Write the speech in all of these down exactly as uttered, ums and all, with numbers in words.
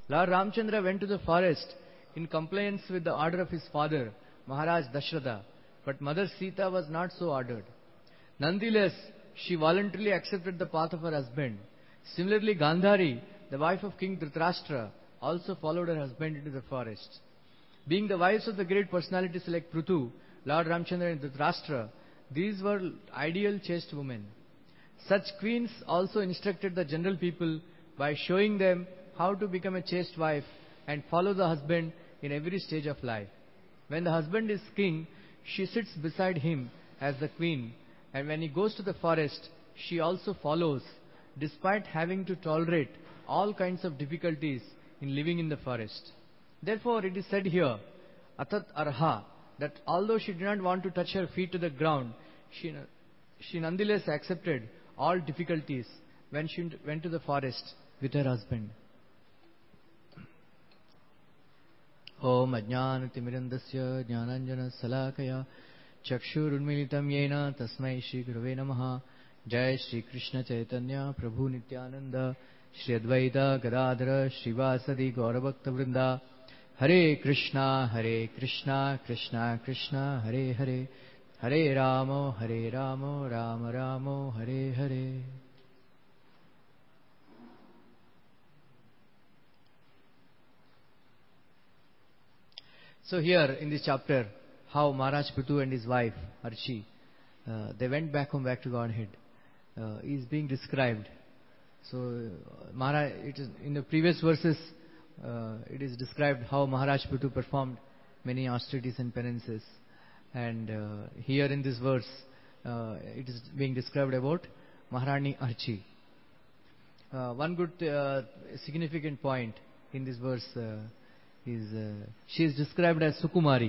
Lord Ramchandra went to the forest in compliance with the order of his father, Maharaj Dashratha, but Mother Sita was not so ordered. Nonetheless, she voluntarily accepted the path of her husband. Similarly, Gandhari, the wife of King Dhritarashtra, also followed her husband into the forest. Being the wives of the great personalities like Prithu, Lord Ramchandra and Dhritarashtra, these were ideal chaste women. Such queens also instructed the general people by showing them how to become a chaste wife and follow the husband in every stage of life. When the husband is king, she sits beside him as the queen, and when he goes to the forest, she also follows, despite having to tolerate all kinds of difficulties in living in the forest. Therefore, it is said here, Atat Arha, that although she did not want to touch her feet to the ground, she, she nonetheless accepted all difficulties when she went to the forest with her husband. Om Ajnana Timirandasya Jnananjana Salakaya Chakshurunmilitam Yena Tasmai Shri Gurave Namaha Jai Shri Krishna Chaitanya Prabhu Nityananda Shri Advaita Gadadhara Srivasadi Gauravakta Vrinda Hare Krishna Hare Krishna Krishna Krishna Hare Hare Hare Ramo Hare Ramo Rama Ramo Hare Hare. So here in this chapter, how Maharaj Prithu and his wife Archi, uh, they went back home, back to Godhead, uh, is being described. So uh, Maharaj, it is in the previous verses, uh, it is described how Maharaj Prithu performed many austerities and penances, and uh, here in this verse, uh, it is being described about Maharani Archi. Uh, one good uh, significant point in this verse. Uh, is uh, she is described as Sukumari,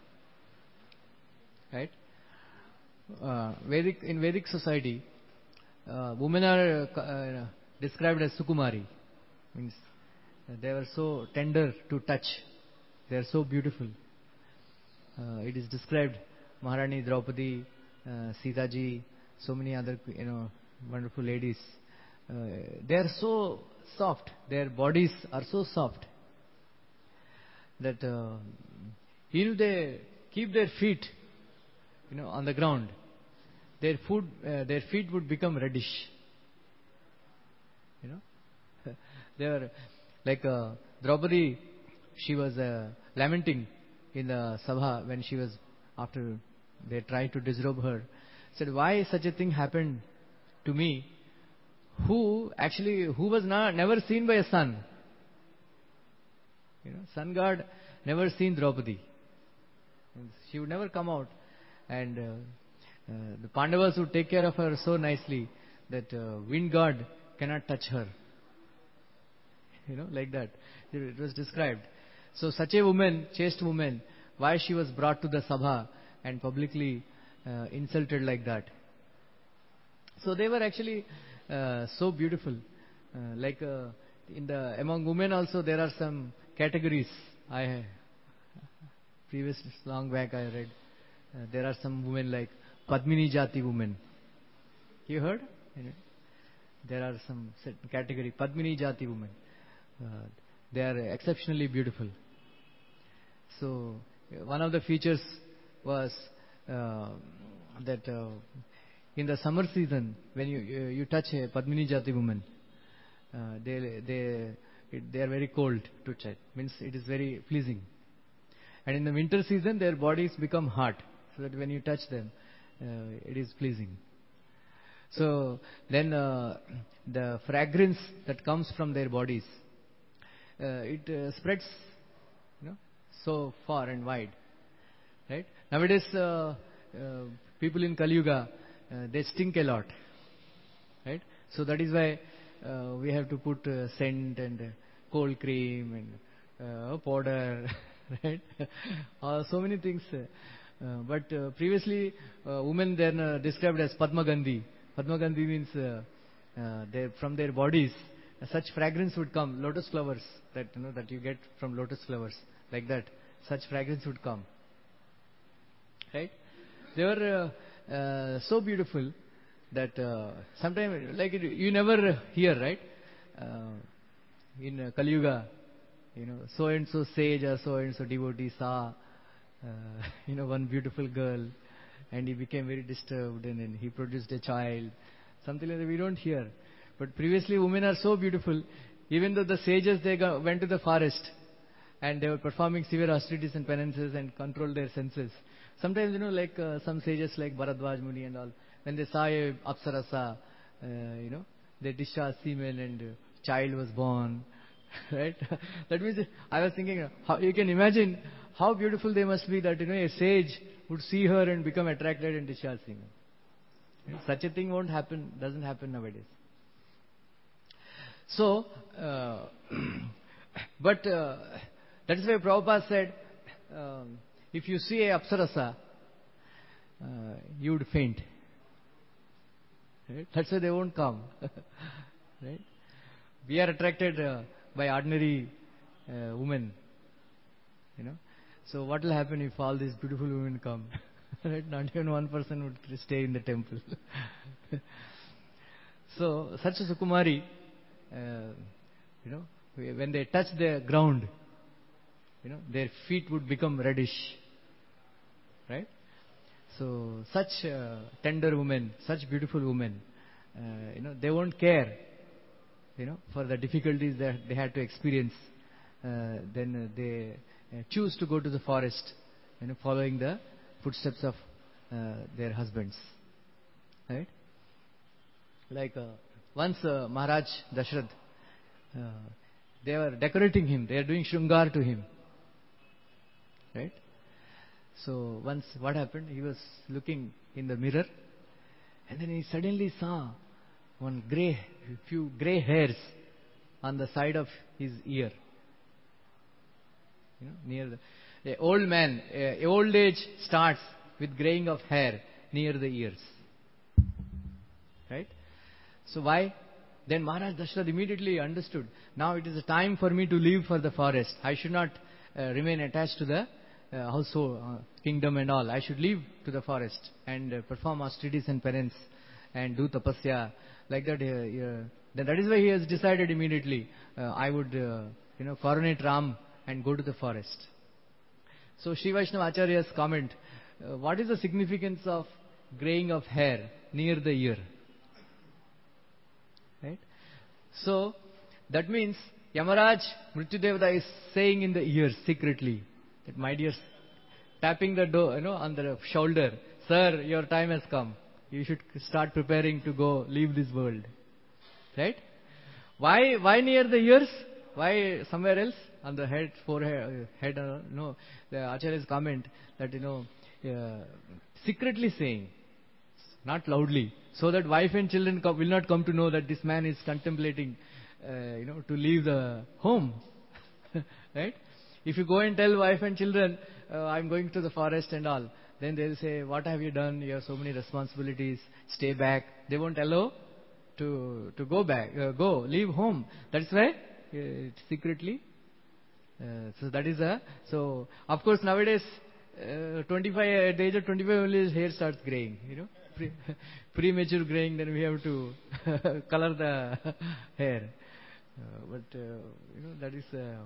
right? Uh, Vedic, in Vedic society, uh, women are uh, described as Sukumari, means they were so tender to touch, they are so beautiful. Uh, it is described Maharani Draupadi, uh, Sita ji, so many other you know wonderful ladies. Uh, they are so soft, their bodies are so soft, that uh, you know, they keep their feet, you know, on the ground. Their food, uh, their feet would become reddish. You know, they were like uh, Draupadi. She was uh, lamenting in the Sabha when she was after they tried to disrobe her. Said, "Why such a thing happened to me? Who actually who was not, never seen by a sun." You know, sun god never seen Draupadi. She would never come out, and uh, uh, the Pandavas would take care of her so nicely that uh, wind god cannot touch her. You know, like that. It was described. So such a woman, chaste woman, why she was brought to the Sabha and publicly uh, insulted like that. So they were actually uh, so beautiful. Uh, like uh, in the among women also there are some categories. I previous long back I read uh, there are some women like Padmini Jati women. You heard? There are some category Padmini Jati women. Uh, they are exceptionally beautiful. So one of the features was uh, that uh, in the summer season when you you, you touch a Padmini Jati woman, uh, they they It, they are very cold to touch, means it is very pleasing. And in the winter season, their bodies become hot, so that when you touch them, uh, it is pleasing. So then uh, the fragrance that comes from their bodies, uh, it uh, spreads, you know, so far and wide, right? Nowadays, uh, uh, people in Kali Yuga, uh, they stink a lot, right? So that is why uh, we have to put uh, scent and uh, cold cream and uh, powder, right? uh, so many things. Uh, but uh, previously, uh, women then uh, described as Padma Gandhi. Padma Gandhi means uh, uh, they, from their bodies, uh, such fragrance would come. Lotus flowers that you know that you get from lotus flowers, like that. Such fragrance would come, right? They were uh, uh, so beautiful that uh, sometimes, like you never hear, right? Uh, in uh, Kali Yuga, you know, so and so sage or so and so devotee saw, uh, you know, one beautiful girl, and he became very disturbed, and then he produced a child. Something like that we don't hear. But previously, women are so beautiful. Even though the sages, they go, went to the forest, and they were performing severe austerities and penances and controlled their senses. Sometimes, you know, like uh, some sages like Bharadwaj Muni and all, when they saw a apsarasa, uh, you know, they discharged semen and uh, child was born. Right? That means, I was thinking, how, you can imagine how beautiful they must be that, you know, a sage would see her and become attracted and discharge semen. Such a thing won't happen, doesn't happen nowadays. So, uh, but uh, that is why Prabhupada said, um, if you see a apsarasa, uh, you would faint. Right? That's why they won't come. Right? We are attracted uh, by ordinary uh, women. You know. So what will happen if all these beautiful women come? Right? Not even one person would stay in the temple. So such a Sukumari, uh, you know, when they touch the ground, you know, their feet would become reddish. Right? So such uh, tender women, such beautiful women, uh, you know, they won't care, you know, for the difficulties that they had to experience. Uh, then uh, they uh, choose to go to the forest, you know, following the footsteps of uh, their husbands. Right? Like uh, once uh, Maharaj Dashrad, uh, they were decorating him, they are doing Shringar to him. Right? So once what happened, he was looking in the mirror, and then he suddenly saw one grey, few grey hairs on the side of his ear. You know, near the, the old man, uh, old age starts with graying of hair near the ears. Right? So why? Then Maharaj Dashrad immediately understood. Now it is a time for me to leave for the forest. I should not uh, remain attached to the uh, household, uh, kingdom and all. I should leave to the forest and uh, perform austerities and penance and do tapasya. Like that, uh, uh, then that is why he has decided immediately, uh, I would, uh, you know, coronate Ram and go to the forest. So Sri Vaishnava Acharya's comment, uh, what is the significance of graying of hair near the ear? Right? So, that means Yamaraj Mrityudevata is saying in the ear secretly that, my dear, tapping the door, you know, on the shoulder, sir, your time has come. You should start preparing to go leave this world. Right? Why? Why near the ears? Why somewhere else on the head, forehead, head? Uh, no, the Acharya's comment that, you know, uh, secretly saying, not loudly, so that wife and children come, will not come to know that this man is contemplating, uh, you know, to leave the home. Right? If you go and tell wife and children, uh, I'm going to the forest and all, then they'll say, what have you done? You have so many responsibilities. Stay back. They won't allow to to go back, uh, go, leave home. That's why uh, secretly. Uh, so that is a, so of course nowadays, uh, twenty-five, at the age of twenty-five only his hair starts graying, you know. Pre, premature graying, then we have to color the hair. Uh, but, uh, you know, that is... Uh,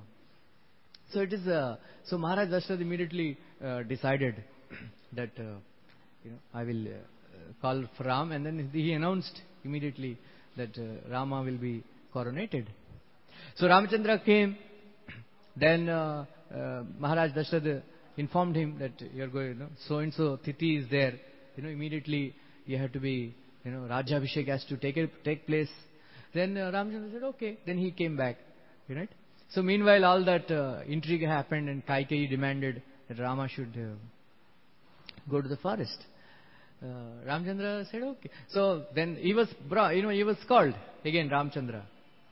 so it is... Uh, so Maharaj Dashrad immediately uh, decided that, uh, you know, I will uh, call for Ram, and then he announced immediately that uh, Rama will be coronated. So Ramachandra came, then uh, uh, Maharaj Dashrad informed him that you are going, you know, so-and-so Tithi is there. You know, immediately you have to be, you know, Rajabhishek has to take it, take place. Then uh, Ramachandra said, okay. Then he came back. Right? So meanwhile, all that uh, intrigue happened, and Kaikeyi demanded that Rama should uh, go to the forest. Uh, Ramachandra said, okay. So then he was, you know, he was called again, Ramachandra.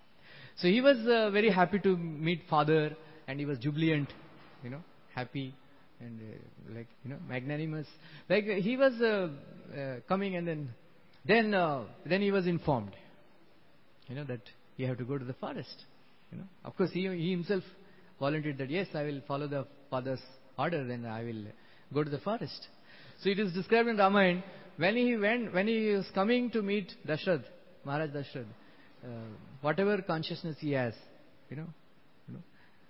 So he was uh, very happy to meet father, and he was jubilant, you know, happy. And uh, like, you know, magnanimous. Like uh, he was uh, uh, coming, and then then uh, then he was informed, you know, that you have to go to the forest. You know, of course he he himself volunteered that, yes, I will follow the father's order, then I will go to the forest. So it is described in Ramayana, when he went, when he was coming to meet Dashrad, Maharaj Dashrad, uh, whatever consciousness he has, you know, you know,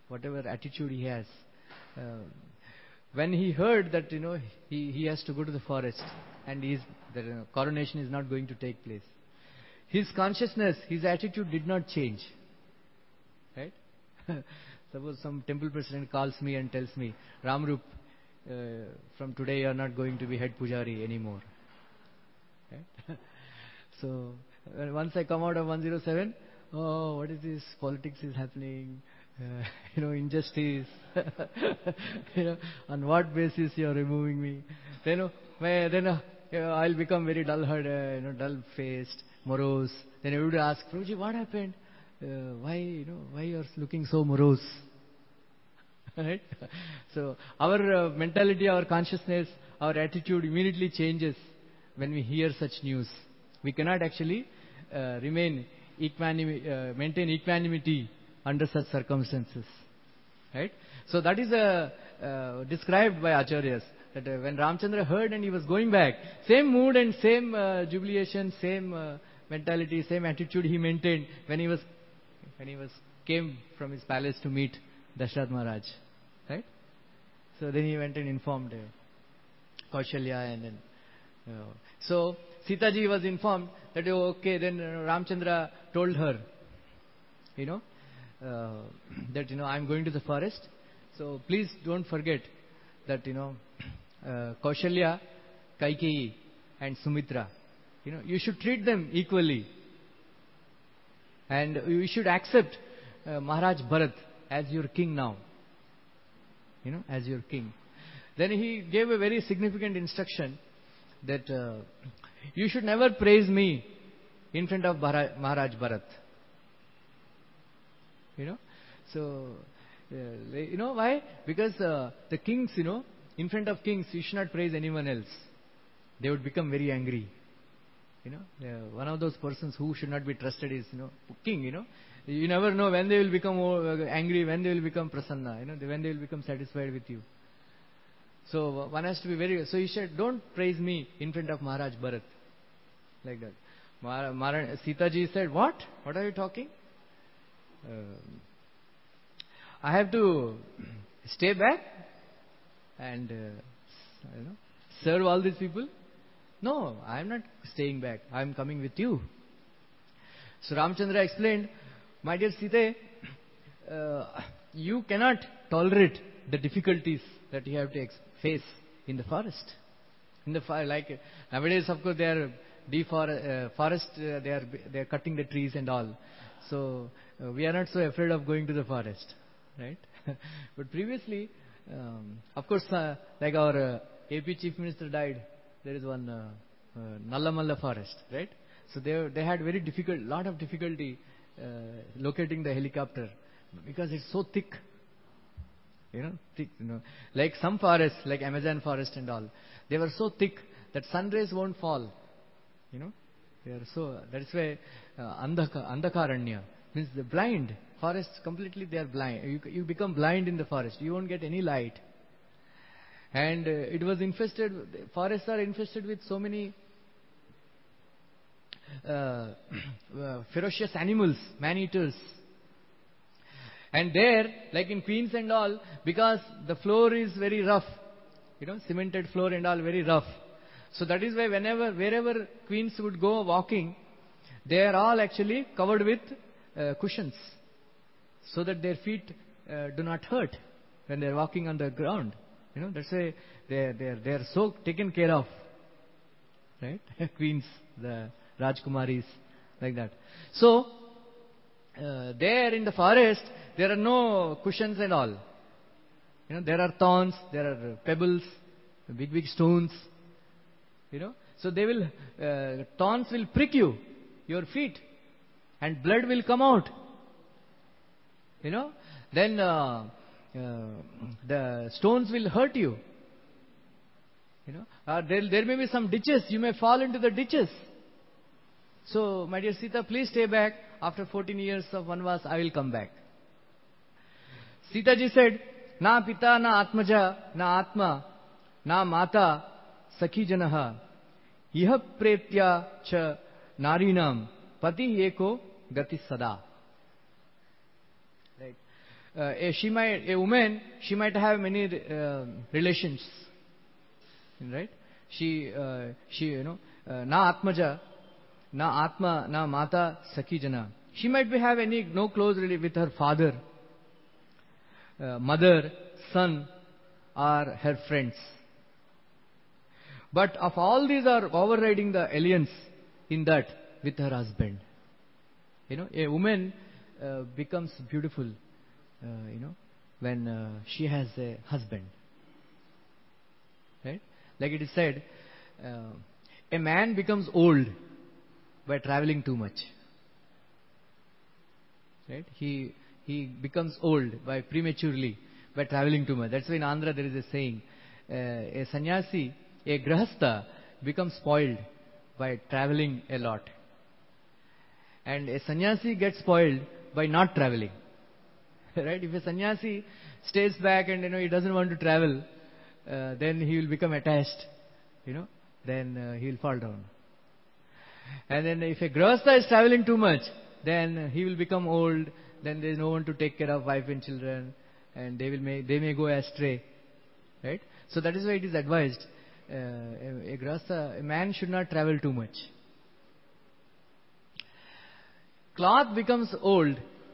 whatever attitude he has. Uh, when he heard that, you know, he, he has to go to the forest and his, the you know, coronation is not going to take place, his consciousness, his attitude did not change. Right? Suppose some temple president calls me and tells me, Ramrup, uh, from today you are not going to be head pujari anymore. Right? So, uh, once I come out of one oh seven, oh, what is this? Politics is happening. Uh, you know, injustice. You know, on what basis you are removing me? Then, uh, then uh, you know, I'll become very dull-hearted, you know, dull-faced, morose. Then everybody asks, Prabhuji, what happened? Uh, why, you know, why you are looking so morose? Right? So, our uh, mentality, our consciousness, our attitude immediately changes when we hear such news. We cannot actually uh, remain equanimity, uh, maintain equanimity under such circumstances. Right? So that is uh, uh, described by Acharyas. That uh, when Ramchandra heard and he was going back, same mood and same uh, jubilation, same uh, mentality, same attitude he maintained when he was when he was came from his palace to meet Dasharath Maharaj. Right? So then he went and informed uh, Kaushalya and then uh, so Sita ji was informed that oh, okay, then uh, Ramchandra told her, you know, uh, that, you know, I'm going to the forest. So please don't forget that, you know, uh, Kaushalya, Kaikeyi and Sumitra, you know, you should treat them equally. And you should accept uh, Maharaj Bharat as your king now. You know, as your king. Then he gave a very significant instruction that uh, you should never praise me in front of Maharaj Bharat. You know, so, uh, you know why? Because uh, the kings, you know, in front of kings, you should not praise anyone else. They would become very angry. You know, uh, one of those persons who should not be trusted is, you know, king, you know. You never know when they will become uh, angry, when they will become prasanna, you know, when they will become satisfied with you. So one has to be very, so you said, don't praise me in front of Maharaj Bharat. Like that. Mar- Mar- Sita ji said, what? What are you talking? Uh, I have to stay back and, uh, you know, serve all these people? No, I am not staying back. I am coming with you. So Ramchandra explained, my dear Sita, uh, you cannot tolerate the difficulties that you have to ex- face in the forest. In the fire, like uh, nowadays, of course, they are defor- uh, forest. Uh, they are they are cutting the trees and all. So uh, we are not so afraid of going to the forest, right? But previously, um, of course, uh, like our uh, A P Chief Minister died. There is one uh, uh, Nallamalla forest, right? So they they had very difficult, lot of difficulty uh, locating the helicopter because it's so thick. You know, thick, you know, like some forests, like Amazon forest and all, they were so thick that sun rays won't fall. You know, they are so. That's why uh, andhaka, andhakaranya means the blind forests completely. They are blind. You you become blind in the forest. You won't get any light. And uh, it was infested. Forests are infested with so many uh, uh, ferocious animals, man-eaters. And there, like in Queens and all, because the floor is very rough, you know, cemented floor and all very rough. So that is why whenever, wherever Queens would go walking, they are all actually covered with uh, cushions, so that their feet uh, do not hurt when they are walking on the ground. You know, that's why they are, they are, they are so taken care of, right? Queens, the Rajkumaris, like that. So, uh, there in the forest, there are no cushions and all. You know, there are thorns, there are pebbles, big, big stones. You know, so they will, uh, thorns will prick you, your feet, and blood will come out. You know, then uh, uh, the stones will hurt you. You know, uh, there, there may be some ditches, you may fall into the ditches. So, my dear Sita, please stay back. After fourteen years of Vanvas, I will come back. Sita ji said, Na pita, na atmaja, na atma, na mata, sakhi janaha, iha pretya cha narinam, pati eko gati sada. Right. Uh, a, she might, a woman, she might have many uh, relations, right? She, uh, she, you know, uh, na atmaja, na atma, na mata, sakhi jana. She might be have any no close relationship with her father, uh, mother, son, or her friends. But of all these are overriding the alliance in that with her husband. You know, a woman uh, becomes beautiful, uh, you know, when uh, she has a husband. Right? Like it is said, uh, a man becomes old by traveling too much. Right? He he becomes old by prematurely by traveling too much. That's why in Andhra there is a saying, uh, a sannyasi, a grahastha becomes spoiled by traveling a lot. And a sannyasi gets spoiled by not traveling. Right? If a sannyasi stays back and you know he doesn't want to travel, uh, then he will become attached. You know, then uh, he will fall down. And then if a grahastha is traveling too much, then he will become old. Then there is no one to take care of wife and children, and they will may they may go astray. Right? So that is why it is advised. Uh, a, a grahastha, a man should not travel too much. Cloth becomes old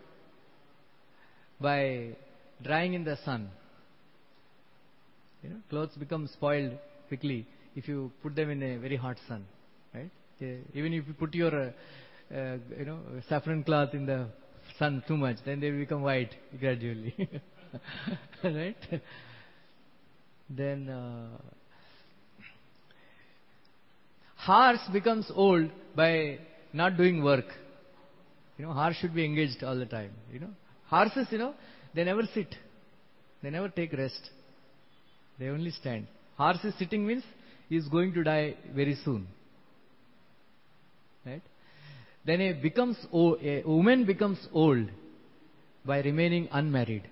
by drying in the sun. You know, clothes become spoiled quickly if you put them in a very hot sun. Right? Okay. Even if you put your uh, uh, you know saffron cloth in the sun too much, then they will become white gradually. Right? Then uh, horse becomes old by not doing work. You know, horse should be engaged all the time. You know, horses, you know, they never sit. They never take rest. They only stand. Horse is sitting means he is going to die very soon. Right? Then a becomes old, a woman becomes old by remaining unmarried.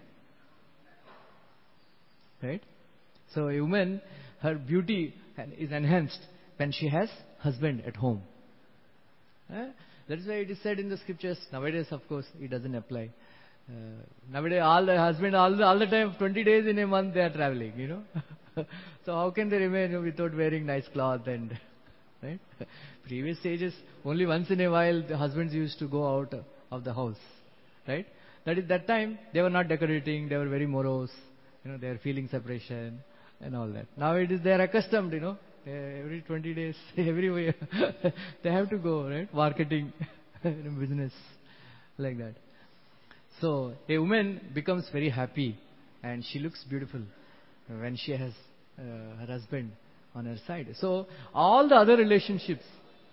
Right? So a woman, her beauty is enhanced when she has husband at home. Eh? That is why it is said in the scriptures. Nowadays, of course, it doesn't apply. Uh, nowadays, all the husband, all the, all the time, twenty days in a month they are traveling, you know. So how can they remain without wearing nice cloth and, right? Previous ages, only once in a while the husbands used to go out of the house, right? That is that time they were not decorating, they were very morose, you know, they are feeling separation and all that. Now it is they are accustomed, you know. Every twenty days, everywhere, they have to go, right? Marketing, business, like that. So, a woman becomes very happy and she looks beautiful when she has uh, her husband on her side. So, all the other relationships,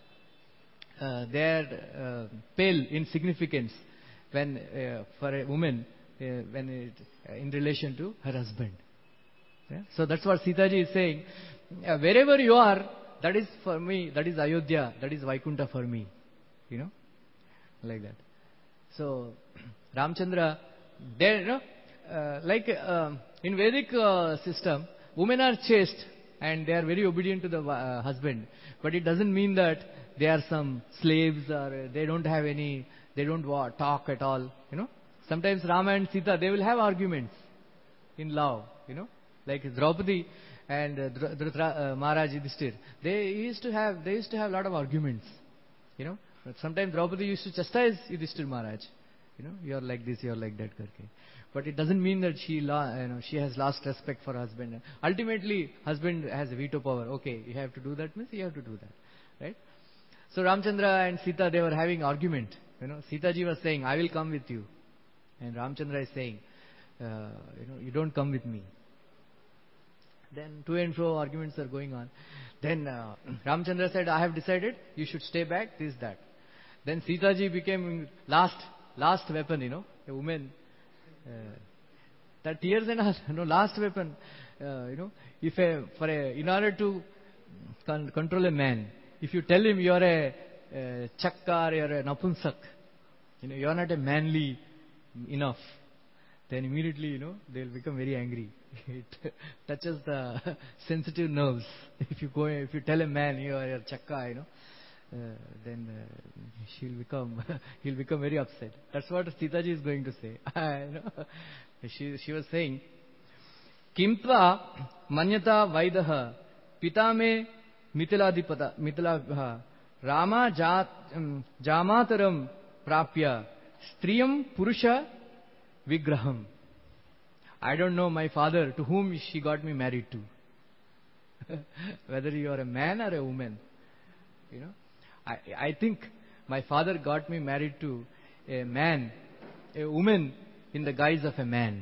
uh, they are uh, pale in significance when, uh, for a woman, uh, when it, uh, in relation to her husband. Yeah? So, that's what Sita ji is saying. Uh, wherever you are, that is for me, that is Ayodhya, that is Vaikuntha for me. You know, like that. So, Ramchandra, there, you know, uh, like uh, in Vedic uh, system, women are chaste and they are very obedient to the uh, husband. But it doesn't mean that they are some slaves or they don't have any, they don't wa- talk at all. You know, sometimes Rama and Sita, they will have arguments in love. You know, like Draupadi and uh, Dhritarashtra, uh, Maharaj Yudhishthir, they used to have they used to have a lot of arguments. You know, but sometimes Draupadi used to chastise Yudhishthir Maharaj. You know, you are like this, you are like that, karke. But it doesn't mean that she, la, you know, she has lost respect for her husband. Ultimately, husband has a veto power. Okay, you have to do that means you have to do that, right? So Ramchandra and Sita, they were having argument. You know, Sita ji was saying, "I will come with you," and Ramchandra is saying, uh, "You know, you don't come with me." Then to and fro arguments are going on. Then uh, Ramchandra said, "I have decided you should stay back, this, that." Then Sita ji became last last weapon, you know, a woman. Uh, that tears and all, you know, last weapon. Uh, you know, if a, for a, in order to con- control a man, if you tell him you are a, a chakkar, you are a napunsak, you know, you are not a manly enough, then immediately, you know, they will become very angry. It touches the sensitive nerves. If you go, if you tell a man you are a chakka, you know, uh, then uh, she'll become, he'll become very upset. That's what Sita ji is going to say. You know, she, she was saying, Kimtva manyata vaidaha pitame mitiladipata mitilabha Rama jat, um, jamataram prapya striyam purusha vigraham. I don't know my father to whom she got me married to. Whether you are a man or a woman. You know, I, I think my father got me married to a man, a woman in the guise of a man.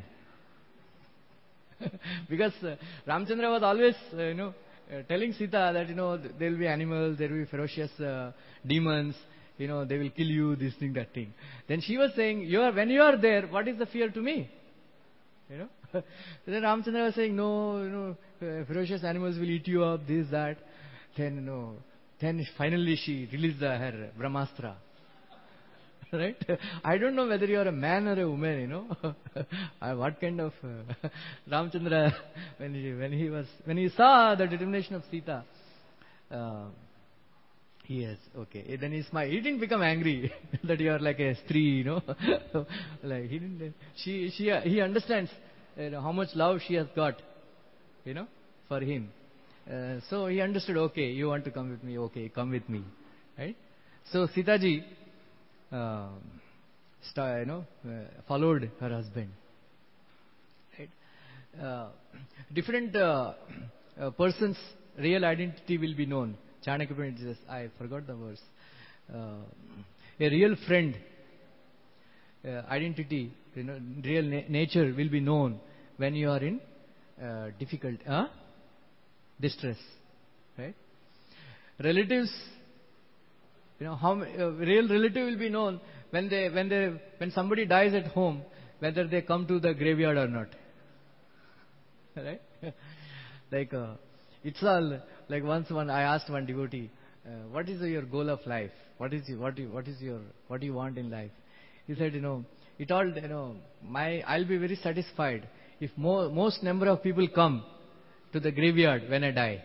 Because uh, Ramchandra was always, uh, you know, uh, telling Sita that, you know, there will be animals, there will be ferocious uh, demons, you know, they will kill you, this thing, that thing. Then she was saying, you are, when you are there, what is the fear to me? You know? Then Ramchandra was saying, no, you know, uh, ferocious animals will eat you up, this, that. Then, you know, then finally she released the, her Brahmastra. Right? I don't know whether you are a man or a woman, you know. What kind of uh, Ramchandra, when he, when he was, when he saw the determination of Sita, uh, yes, okay. Then he smiled. He didn't become angry that you are like a stree, you know. Like he didn't. She, she, he understands, you know, how much love she has got, you know, for him. Uh, so he understood. Okay, you want to come with me? Okay, come with me, right? So Sita ji, uh, star, you know, uh, followed her husband. Right? Uh, different uh, uh, persons' real identity will be known. Chanakya Pandit says, I forgot the verse. Uh, a real friend uh, identity, you know, real na- nature will be known when you are in uh, difficult, uh, distress, right? Relatives, you know, how uh, real relative will be known when they when they when somebody dies at home, whether they come to the graveyard or not, right? Like uh, it's all like once one I asked one devotee, uh, what is your goal of life? What is your, what you, what is your what do you want in life? He said, you know, it all, you know, my I'll be very satisfied if more, most number of people come to the graveyard when I die.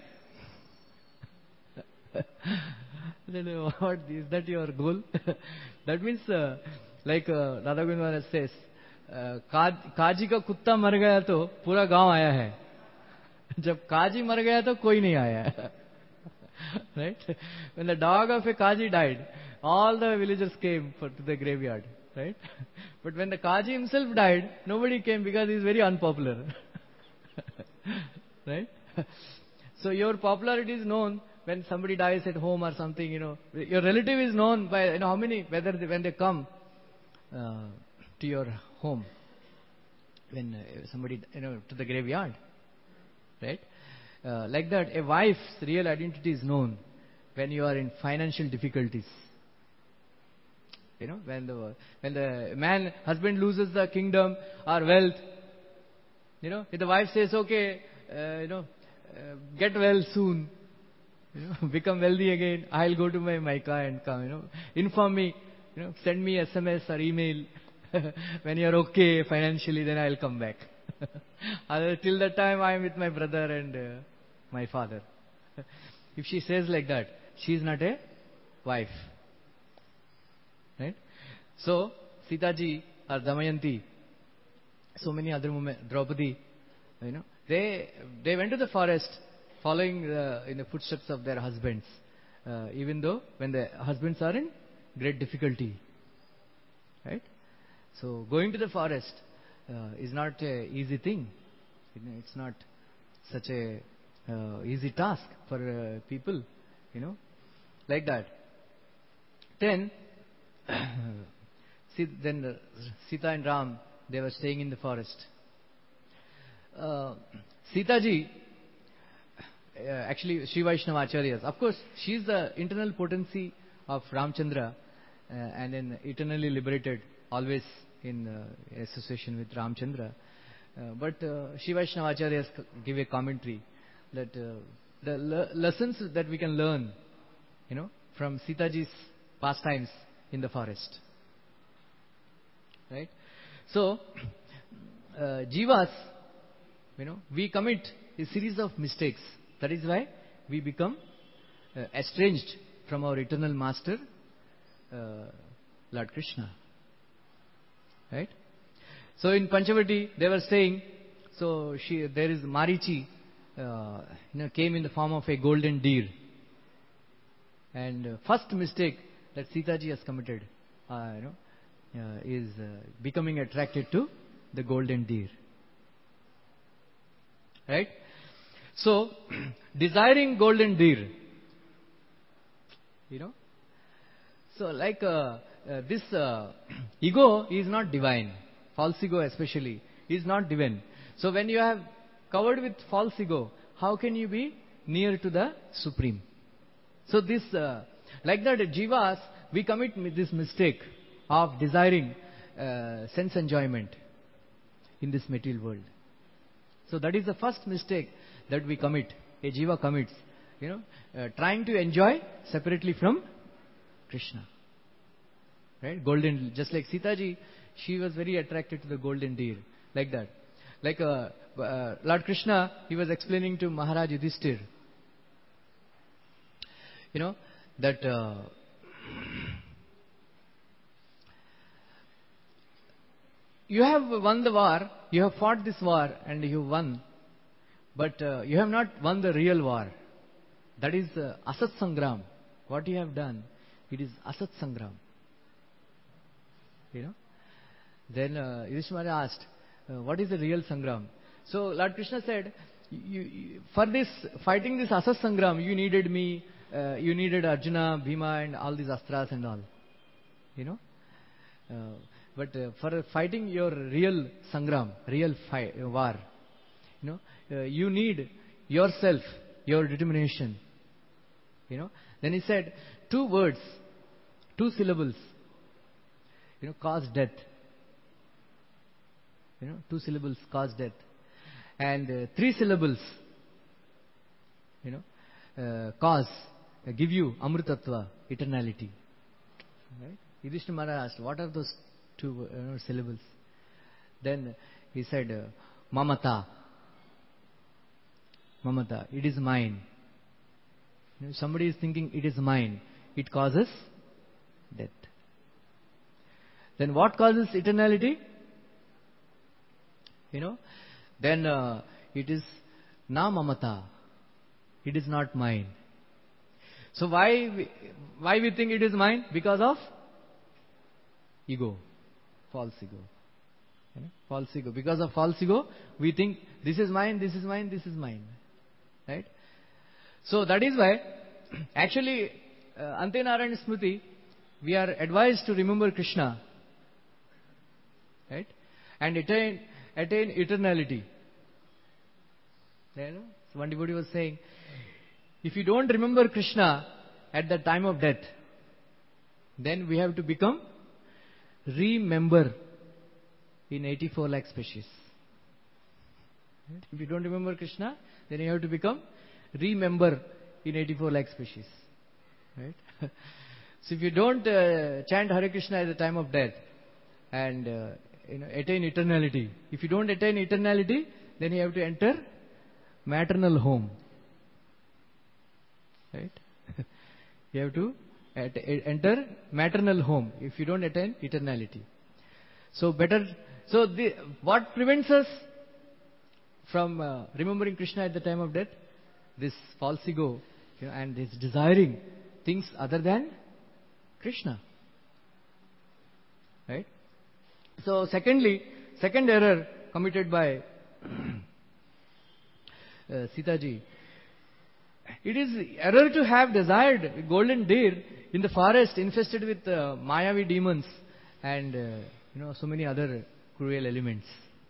Then what is that your goal? That means uh, like uh, Radha Govind Maharaj says, uh, काजी का कुत्ता मर गया तो पूरा गांव आया है, जब काजी मर गया तो कोई नहीं आया. Right? When the dog of a Kaji died, all the villagers came for, to the graveyard. Right? But when the Kaji himself died, nobody came because he is very unpopular. Right? So your popularity is known when somebody dies at home or something, you know. Your relative is known by, you know, how many, whether they, when they come uh, to your home, when uh, somebody, you know, to the graveyard. Right? Uh, like that, a wife's real identity is known when you are in financial difficulties. You know, when the when the man, husband loses the kingdom or wealth, you know, if the wife says, okay, uh, you know, uh, get well soon, you know, become wealthy again, I'll go to my Maika and come, you know, inform me, you know, send me S M S or email when you're okay financially, then I'll come back. Till that time, I am with my brother and uh, my father. If she says like that, she is not a wife. Right? So, Sita ji or Damayanti, so many other women, Draupadi, you know, they they went to the forest following the, in the footsteps of their husbands, uh, even though when the husbands are in great difficulty. Right? So, going to the forest uh, is not an easy thing. It's not such a uh, easy task for uh, people, you know, like that. Then, see, then uh, Sita and Ram, they were staying in the forest. Uh, Sita ji, uh, actually, Sri Vaishnava Acharyas, of course, she is the internal potency of Ramchandra uh, and then eternally liberated, always in uh, association with Ramchandra. Uh, but uh, Sri Vaishnava Acharyas give a commentary that uh, the le- lessons that we can learn, you know, from Sita ji's pastimes in the forest. Right? So, uh, Jivas, you know, we commit a series of mistakes. That is why we become uh, estranged from our eternal master, uh, Lord Krishna. Right? So in Panchavati, they were saying, so she, there is Marichi, uh, you know, came in the form of a golden deer. And uh, first mistake that Sita ji has committed, uh, you know, uh, is uh, becoming attracted to the golden deer. Right? So, desiring golden deer, you know. So, like uh, uh, this uh, ego is not divine. False ego especially is not divine. So, when you have covered with false ego, how can you be near to the Supreme? So this, uh, like that, jivas, we commit this mistake of desiring uh, sense enjoyment in this material world. So that is the first mistake that we commit, a jiva commits, you know, uh, trying to enjoy separately from Krishna. Right? Golden, just like Sita ji, she was very attracted to the golden deer, like that. Like uh, uh, Lord Krishna, he was explaining to Maharaj Yudhishthir, you know, that uh, you have won the war, you have fought this war and you won, but uh, you have not won the real war. That is uh, Asat Sangram. What you have done, it is Asat Sangram. You know. Then uh, Yudhishthira asked, uh, what is the real Sangram? So Lord Krishna said, you, you, for this, fighting this Asat Sangram, you needed me, uh, you needed Arjuna, Bhima and all these astras and all. You know. Uh, but uh, for fighting your real Sangram, real fight, uh, war, you know, uh, you need yourself, your determination. You know. Then he said, two words, two syllables, you know, cause death. You know, two syllables cause death. And uh, three syllables, you know, uh, cause, uh, give you Amritattva, eternality. Right? Yudhishthira Maharaj asked, what are those two uh, you know, syllables? Then he said, uh, Mamata. Mamata, it is mine. You know, somebody is thinking, it is mine. It causes death. Then what causes eternality? You know, then uh, it is na mamata. It is not mine. So why we, why we think it is mine? Because of ego, false ego. You know, false ego. Because of false ego, we think this is mine, this is mine, this is mine. Right? So that is why, actually, uh, Ante Narayana Smriti, we are advised to remember Krishna. Right? And attain, attain eternality. You know? So one devotee was saying, if you don't remember Krishna at the time of death, then we have to become remember in eighty-four lakh species. Right? If you don't remember Krishna, then you have to become remember in eighty-four lakh species. Right? So if you don't uh, chant Hare Krishna at the time of death and uh, you know, attain eternality, if you don't attain eternality, then you have to enter maternal home. Right? You have to at, enter maternal home if you don't attain eternality. So better. So the, what prevents us from uh, remembering Krishna at the time of death? This false ego, you know, and this desiring things other than Krishna. Right? So secondly, second error committed by uh, Sita ji. It is error to have desired golden deer in the forest infested with uh, Mayavi demons and uh, you know so many other cruel elements.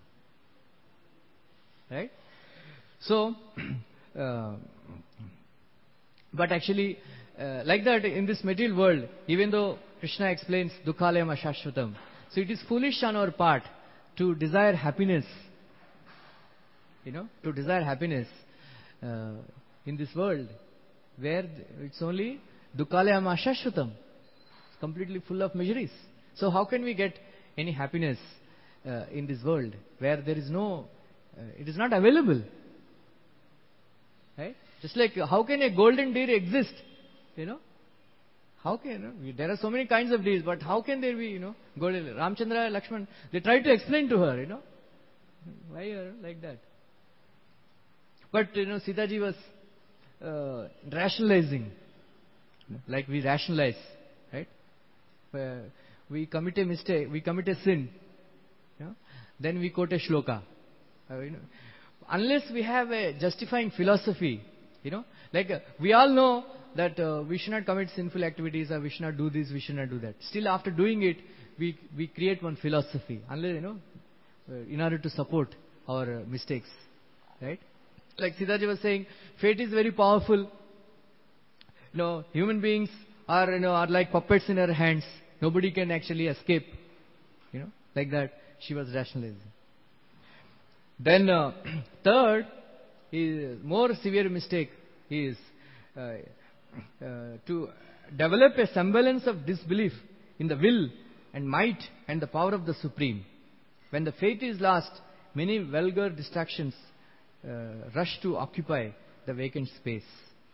Right? So, uh, but actually, uh, like that in this material world, even though Krishna explains Dukhalayam Ashashvatam, so it is foolish on our part to desire happiness. You know, to desire happiness uh, in this world, where it's only Dukhalayam Ashashvatam. It's completely full of miseries. So how can we get any happiness uh, in this world where there is no, uh, it is not available? Right? Just like how can a golden deer exist? You know, How can, you know, we- there are so many kinds of deeds, but how can there be, you know, golden? Ramchandra, Lakshman, they tried to explain to her, you know, why you are like that? But, you know, Sita ji was uh, rationalizing, like we rationalize, right? Uh, we commit a mistake, we commit a sin, you know, then we quote a shloka. Uh, you know, unless we have a justifying philosophy, you know, like uh, we all know that uh, we should not commit sinful activities, or we should not do this, we should not do that. Still, after doing it, we we create one philosophy, unless, you know, uh, in order to support our uh, mistakes, right? Like Sitaji was saying, fate is very powerful. You know, human beings are, you know, are like puppets in her hands. Nobody can actually escape. You know, like that. She was rationalizing. Then uh, third, is more severe mistake is uh, uh, to develop a semblance of disbelief in the will and might and the power of the Supreme. When the faith is lost, many vulgar distractions uh, rush to occupy the vacant space.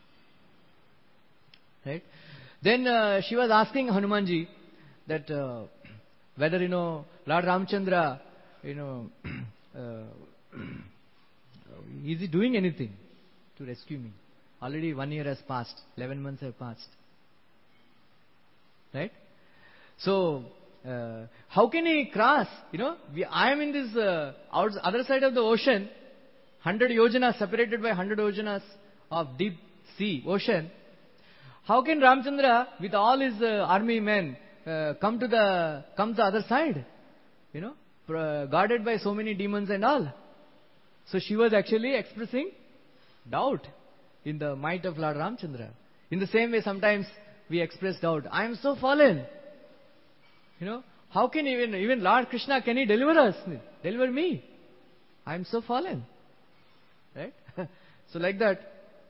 Right? Then uh, she was asking Hanumanji that uh, whether, you know, Lord Ramchandra, you know, uh, is he doing anything to rescue me? Already one year has passed, eleven months have passed. Right? So, uh, how can he cross? You know, we, I am in this uh, out, other side of the ocean, one hundred yojanas, separated by one hundred yojanas of deep sea, ocean. How can Ramchandra, with all his uh, army men, uh, come to the come to the other side? You know, uh, guarded by so many demons and all. So she was actually expressing doubt in the might of Lord Ramchandra. In the same way, sometimes we express doubt. I am so fallen. You know, how can even even Lord Krishna, can he deliver us? Deliver me. I am so fallen. Right? So like that.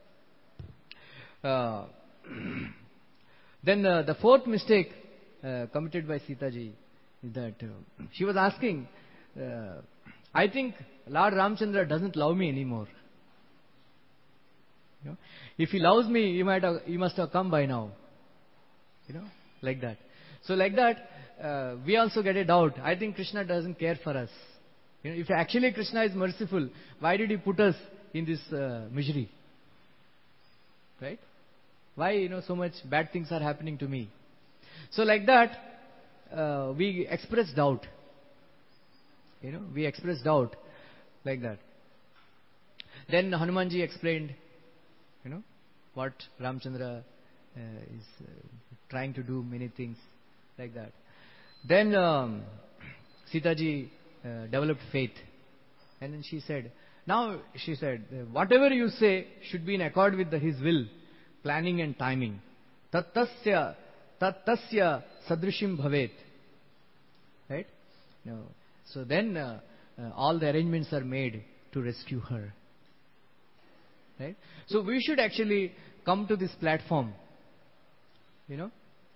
Uh, then uh, the fourth mistake uh, committed by Sita ji is that uh, she was asking, uh, I think Lord Ramchandra doesn't love me anymore. You know, if he loves me, he might have, he must have come by now. You know, like that. So like that, uh, we also get a doubt. I think Krishna doesn't care for us. You know, if actually Krishna is merciful, why did he put us in this uh, misery? Right? Why, you know, so much bad things are happening to me? So like that, uh, we express doubt. You know, we express doubt like that. Then Hanumanji explained, you know, what Ramchandra uh, is uh, trying to do, many things like that. Then um, Sita ji uh, developed faith. And then she said, now she said, whatever you say should be in accord with the, his will, planning and timing. Tattasya, tattasya sadrishim bhavet. Right? No. So then uh, uh, all the arrangements are made to rescue her. Right? So we should actually come to this platform. You know?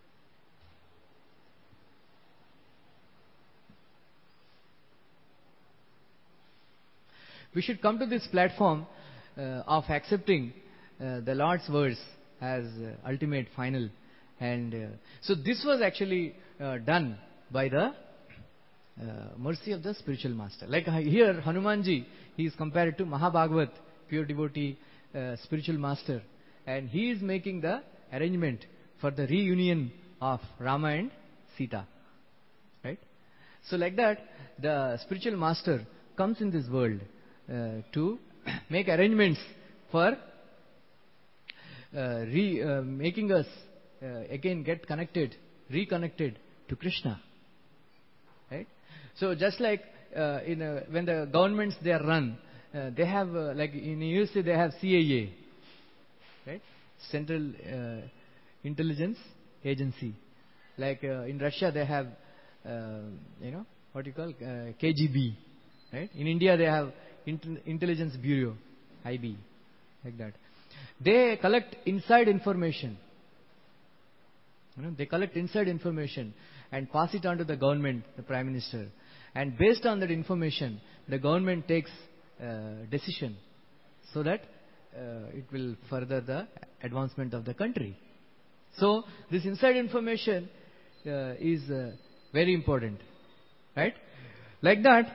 We should come to this platform uh, of accepting uh, the Lord's words as uh, ultimate, final. And uh, so this was actually uh, done by the uh, mercy of the spiritual master. Like here, Hanumanji, he is compared to Mahabhagavat, pure devotee, uh, spiritual master. And he is making the arrangement for the reunion of Rama and Sita. Right? So like that, the spiritual master comes in this world uh, to make arrangements for uh, re, uh, making us uh, again get connected, reconnected to Krishna. Right? So just like uh, in a, when the governments they are run, uh, they have uh, like in U S A they have C I A, right? Central uh, Intelligence Agency. Like uh, in Russia they have uh, you know what you call uh, K G B, right? In India they have Inter- Intelligence Bureau, I B, like that. They collect inside information. You know, they collect inside information and pass it on to the government, the Prime Minister. And based on that information, the government takes uh, decision so that uh, it will further the advancement of the country. So this inside information uh, is uh, very important, right? Like that,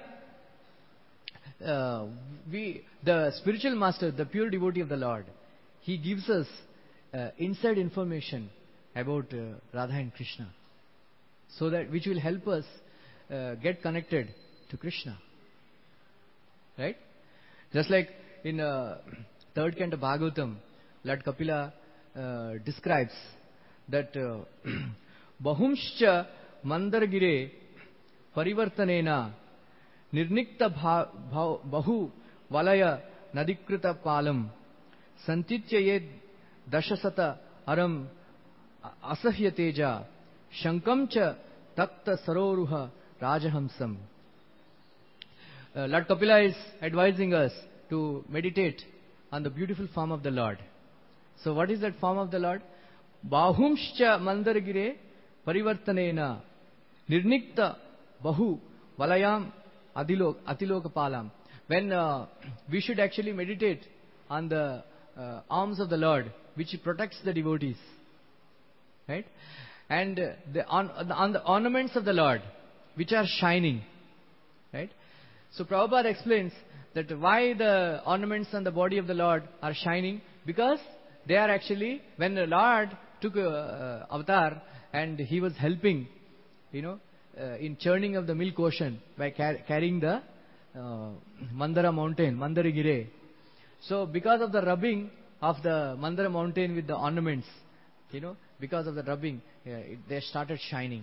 uh, we the spiritual master, the pure devotee of the Lord, he gives us uh, inside information about uh, Radha and Krishna, so that which will help us uh, get connected to Krishna, right? Just like in uh, third canto Bhagavatam, Lord Kapila uh, describes that uh, Bahumscha Mandargire Parivartanena Nirnikta Bahu Valaya Nadikrita Palam Santityayed Dashasata Aram Asahyateja Shankamcha Takta Saroruha Rajahamsam. Uh, Lord Kapila is advising us to meditate on the beautiful form of the Lord. So what is that form of the Lord? Bahumscha Mandargire Parivartanena Nirnikta Bahu Valayam Adilok Atilokapalam. When uh, we should actually meditate on the uh, arms of the Lord, which protects the devotees, right? And uh, the, on, on the ornaments of the Lord, which are shining, right? So Prabhupada explains that why the ornaments on the body of the Lord are shining, because they are actually, when the Lord took a, uh, avatar and he was helping, you know, uh, in churning of the milk ocean by car- carrying the uh, Mandara mountain, Mandaragire. So because of the rubbing of the Mandara mountain with the ornaments, you know, because of the rubbing, uh, it, they started shining.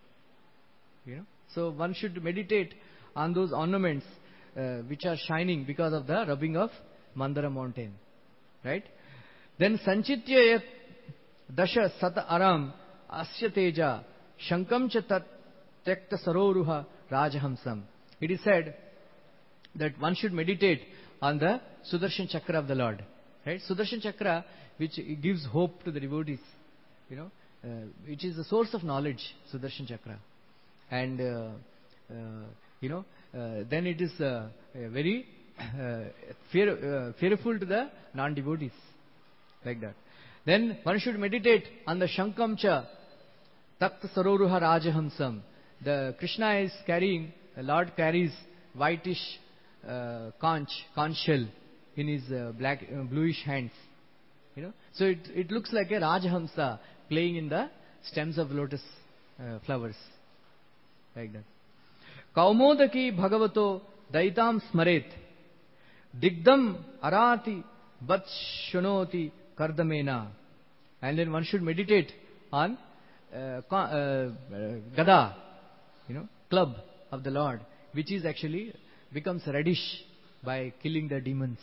You know, so one should meditate on those ornaments uh, which are shining because of the rubbing of Mandara mountain, right? Then Sanchitya Dasha Sata Aram Asya Teja Shankam Chatat Tekta Saroruha Rajahamsam. It is said that one should meditate on the Sudarshan Chakra of the Lord, right? Sudarshan Chakra, which gives hope to the devotees, you know, uh, which is the source of knowledge, Sudarshan Chakra. And uh, uh, you know, uh, then it is uh, very uh, fear, uh, fearful to the non-devotees, like that. Then one should meditate on the Shankamcha Takta Saroruha Rajahamsam. The Krishna is carrying, the Lord carries whitish uh, conch, conch shell in his uh, black, uh, bluish hands. You know, so it it looks like a Rajahamsa playing in the stems of lotus uh, flowers, like that. Kaumodaki Bhagavato Daitam Smaret Digdam Arati Bat Shunoti Kardamena. And then one should meditate on uh, uh, Gada, you know, club of the Lord, which is actually becomes reddish by killing the demons.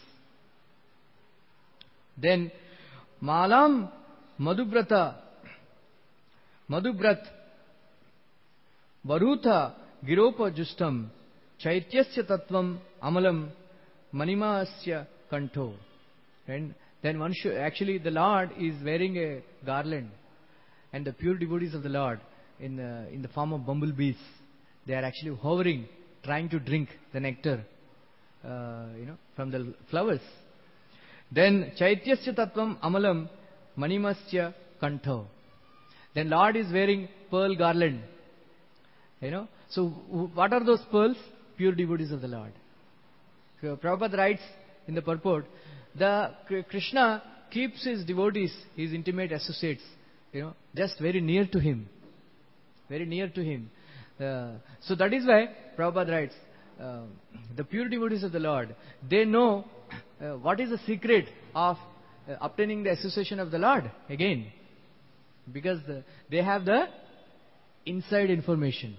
Then Malam Madhubrata Madhubrat Varutha Giropa Justam Chaityasya Tattvam Amalam Manimasya Kanto. And then one should, actually the Lord is wearing a garland, and the pure devotees of the Lord in the, in the form of bumblebees, they are actually hovering, trying to drink the nectar, uh, you know, from the flowers. Then Chaityasya Tattvam Amalam Manimasya Kanto. Then Lord is wearing pearl garland. You know, so what are those pearls? Pure devotees of the Lord. So Prabhupada writes in the purport, the Krishna keeps his devotees, his intimate associates, you know, just very near to him, very near to him. Uh, so that is why Prabhupada writes, uh, the pure devotees of the Lord, they know uh, what is the secret of uh, obtaining the association of the Lord again, because the, they have the inside information.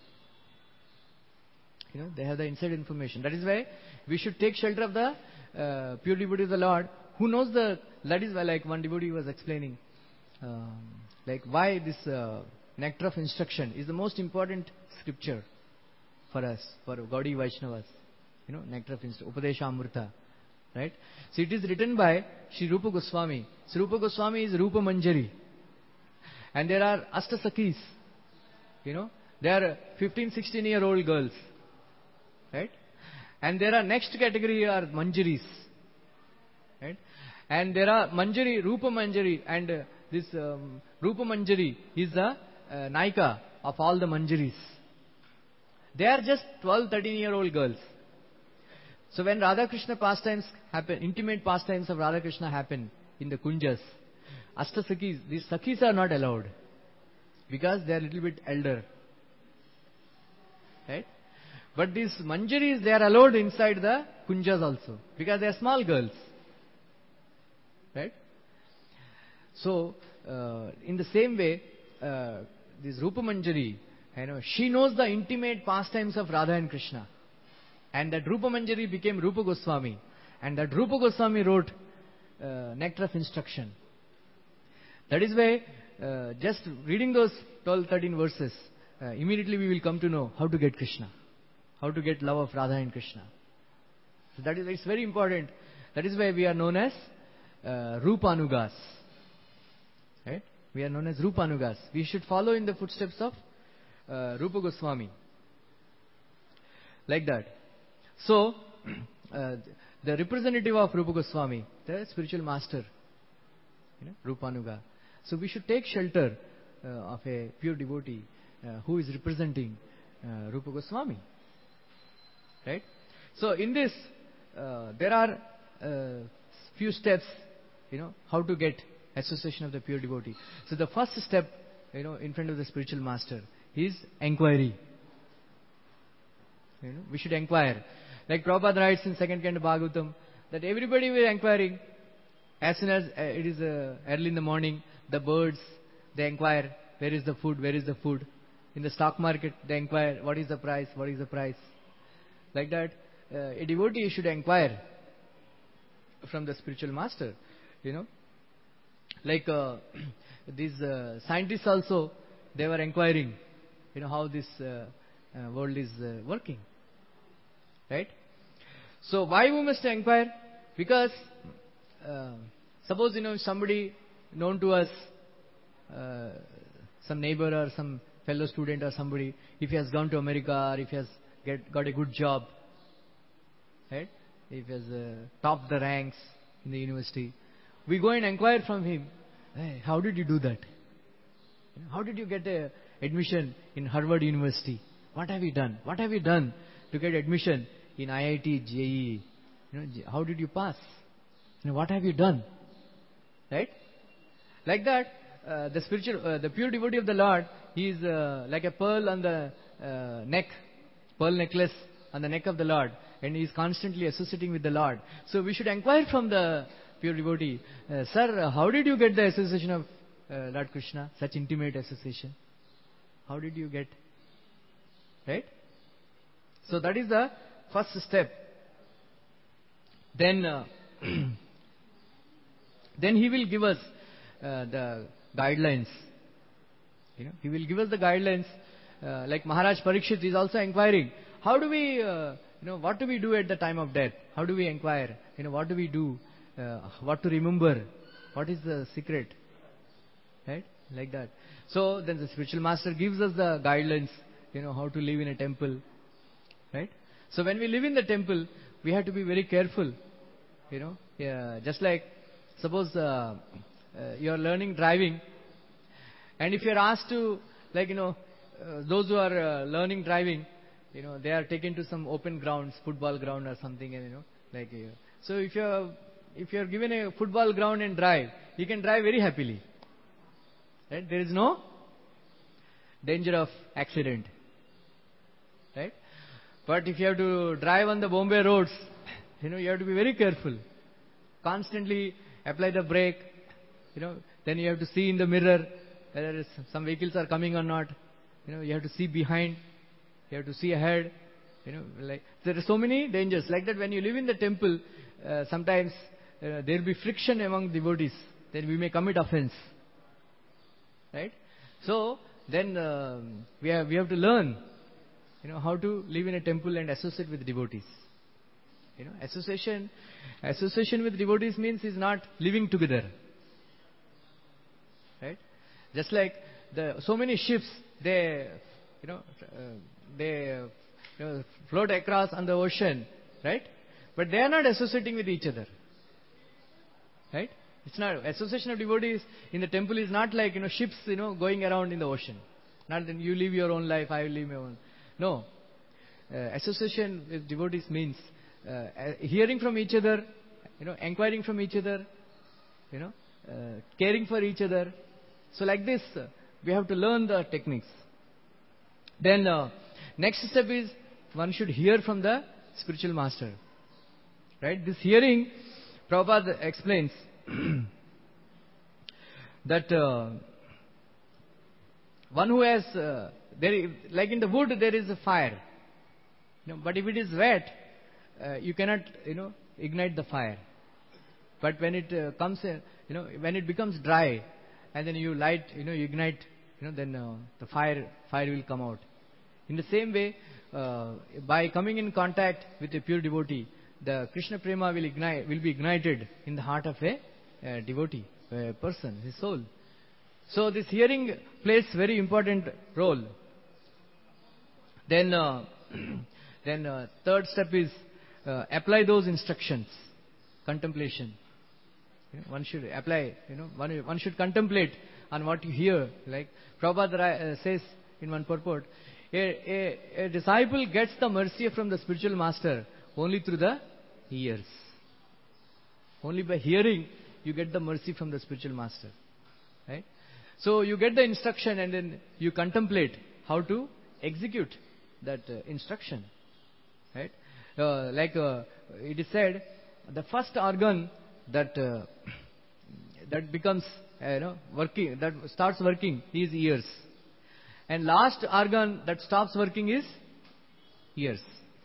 You know, they have the inside information. That is why we should take shelter of the uh, pure devotee of the Lord, who knows the. That is why, like one devotee was explaining, um, like why this uh, nectar of instruction is the most important scripture for us, for Gaudiya Vaishnavas. You know, nectar of instruction, Upadesha Amrita, right? So it is written by Sri Rupa Goswami. Sri Rupa Goswami is Rupa Manjari, and there are Astasakis. You know, they are fifteen, sixteen year old girls. Right? And there are next category are Manjaris. Right? And there are Manjari, Rupa Manjari, and uh, this um, Rupa Manjari is the uh, Naika of all the Manjaris. They are just twelve, thirteen year old girls. So when Radha Krishna pastimes happen, intimate pastimes of Radha Krishna happen in the Kunjas, Ashtasakis, these Sakis are not allowed because they are a little bit elder. Right? But these Manjaris, they are allowed inside the Kunjas also because they are small girls. Right? So, uh, in the same way, uh, this Rupa Manjari, you know, she knows the intimate pastimes of Radha and Krishna. And that Rupa Manjari became Rupa Goswami. And that Rupa Goswami wrote uh, Nectar of Instruction. That is why, uh, just reading those twelve, thirteen verses, uh, immediately we will come to know how to get Krishna. How to get love of Radha and Krishna. So that is, it's very important. That is why we are known as uh, Rupanugas. Right? We are known as Rupanugas. We should follow in the footsteps of uh, Rupa Goswami. Like that. So, uh, the representative of Rupa Goswami, the spiritual master, you know, Rupanuga. So we should take shelter uh, of a pure devotee uh, who is representing uh, Rupa Goswami. Right? So in this, uh, there are uh, few steps, you know, how to get association of the pure devotee. So the first step, you know, in front of the spiritual master is enquiry. You know, we should inquire. Like Prabhupada writes in second Canto Bhagavatam, that everybody will inquiring. As soon as uh, it is uh, early in the morning, the birds, they inquire, where is the food, where is the food. In the stock market, they inquire, what is the price, what is the price. Like that, uh, a devotee should inquire from the spiritual master, you know. Like uh, these uh, scientists also, they were inquiring, you know, how this uh, uh, world is uh, working. Right? So why we must inquire? Because uh, suppose, you know, somebody known to us, uh, some neighbor or some fellow student or somebody, if he has gone to America or if he has get, got a good job, right? If he has uh, topped the ranks in the university, we go and inquire from him, hey, how did you do that? How did you get a admission in Harvard University? What have you done? What have you done to get admission in I I T, J E E? You know, how did you pass? You know, what have you done? Right? Like that, uh, the spiritual, uh, the pure devotee of the Lord, he is uh, like a pearl on the uh, neck, pearl necklace on the neck of the Lord, and he is constantly associating with the Lord. So we should inquire from the pure devotee, uh, sir, how did you get the association of uh, Lord Krishna, such intimate association? How did you get? Right? So that is the first step. Then, uh, then he will give us uh, the guidelines. You know, he will give us the guidelines. Uh, like Maharaj Parikshit is also inquiring. How do we, uh, you know, what do we do at the time of death? How do we inquire? You know, what do we do? Uh, what to remember? What is the secret? Right? Like that. So then the spiritual master gives us the guidelines. You know, how to live in a temple. Right? So when we live in the temple, we have to be very careful. You know, yeah, just like suppose uh, uh, you are learning driving, and if you are asked to, like, you know, uh, those who are uh, learning driving, you know, they are taken to some open grounds, football ground or something, and you know, like, uh, so if you are if you are given a football ground and drive, you can drive very happily. Right? There is no danger of accident. Right? But if you have to drive on the Bombay roads, you know, you have to be very careful. Constantly apply the brake, you know, then you have to see in the mirror whether some vehicles are coming or not. You know, you have to see behind, you have to see ahead. You know, like there are so many dangers. Like that, when you live in the temple, uh, sometimes uh, there will be friction among devotees. Then we may commit offense. Right? So then uh, we have we have to learn, you know, how to live in a temple and associate with devotees. You know, association, association with devotees means is not living together. Right? Just like the so many ships, they, you know, uh, they uh, you know, float across on the ocean, right? But they are not associating with each other. Right? It's not, association of devotees in the temple is not like, you know, ships, you know, going around in the ocean. Not that you live your own life, I will live my own. No. Uh, association with devotees means uh, hearing from each other, you know, inquiring from each other, you know, uh, caring for each other. So like this, uh, we have to learn the techniques. Then uh, next step is one should hear from the spiritual master. Right? This hearing, Prabhupada explains that uh, one who has, uh, there, like in the wood there is a fire. You know, but if it is wet, uh, you cannot, you know, ignite the fire. But when it uh, comes, uh, you know, when it becomes dry, and then you light, you know, you ignite, you know, then uh, the fire, fire will come out. In the same way, uh, by coming in contact with a pure devotee, the Krishna prema will ignite, will be ignited in the heart of a, a devotee, a person, his soul. So this hearing plays very important role. Then, uh, then uh, third step is uh, apply those instructions, contemplation. You know, one should apply, you know, one, one should contemplate on what you hear. Like Prabhupada uh, says in one purport, a, a, a disciple gets the mercy from the spiritual master only through the ears. Only by hearing you get the mercy from the spiritual master. Right? So you get the instruction and then you contemplate how to execute that uh, instruction. Right? Uh, like uh, it is said, the first organ that uh, that becomes uh, you know working, that starts working is ears, and last organ that stops working is ears.